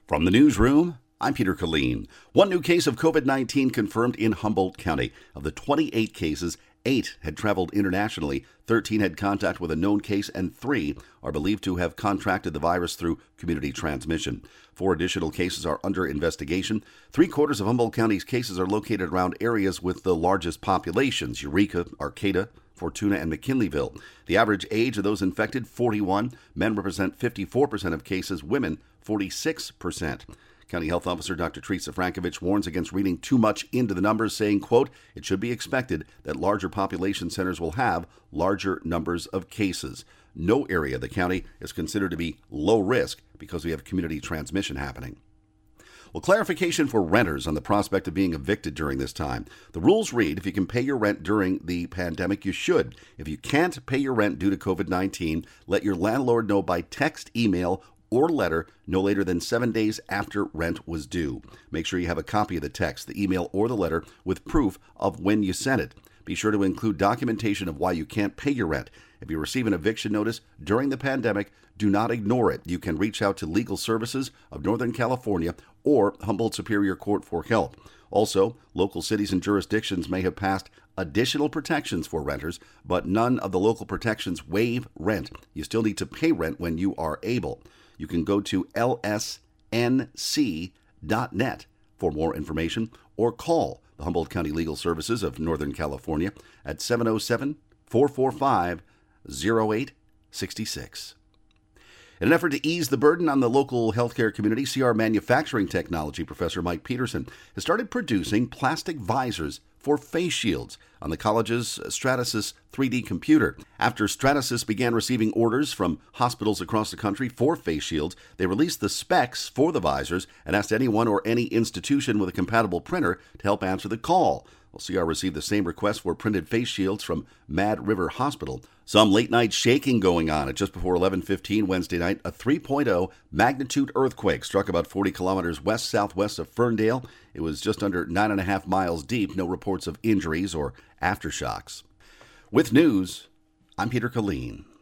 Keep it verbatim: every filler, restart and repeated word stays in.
From the newsroom, I'm Peter Killeen. One new case of covid nineteen confirmed in Humboldt County. Of the twenty-eight cases, eight had traveled internationally, thirteen had contact with a known case, and three are believed to have contracted the virus through community transmission. Four additional cases are under investigation. Three quarters of Humboldt County's cases are located around areas with the largest populations: Eureka, Arcata, Fortuna, and McKinleyville. The average age of those infected, forty-one. Men represent fifty-four percent of cases, women, forty-six percent. County Health Officer Doctor Teresa Frankovich warns against reading too much into the numbers, saying, quote, "It should be expected that larger population centers will have larger numbers of cases. No area of the county is considered to be low risk because we have community transmission happening." Well, clarification for renters on the prospect of being evicted during this time. The rules read, if you can pay your rent during the pandemic, you should. If you can't pay your rent due to covid nineteen, let your landlord know by text, email, or letter no later than seven days after rent was due. Make sure you have a copy of the text, the email, or the letter with proof of when you sent it. Be sure to include documentation of why you can't pay your rent. If you receive an eviction notice during the pandemic, do not ignore it. You can reach out to Legal Services of Northern California or Humboldt Superior Court for help. Also, local cities and jurisdictions may have passed additional protections for renters, but none of the local protections waive rent. You still need to pay rent when you are able. You can go to L S N C dot net for more information or call the Humboldt County Legal Services of Northern California at seven oh seven, four four five, oh eight six six. In an effort to ease the burden on the local healthcare community, C R Manufacturing Technology professor Mike Peterson has started producing plastic visors for face shields on the college's Stratasys three D computer. After Stratasys began receiving orders from hospitals across the country for face shields, they released the specs for the visors and asked anyone or any institution with a compatible printer to help answer the call. Well, C R received the same request for printed face shields from Mad River Hospital. Some late-night shaking going on at just before eleven fifteen Wednesday night. A three point oh magnitude earthquake struck about forty kilometers west-southwest of Ferndale. It was just under nine and a half miles deep. No reports of injuries or aftershocks. With news, I'm Peter Killeen.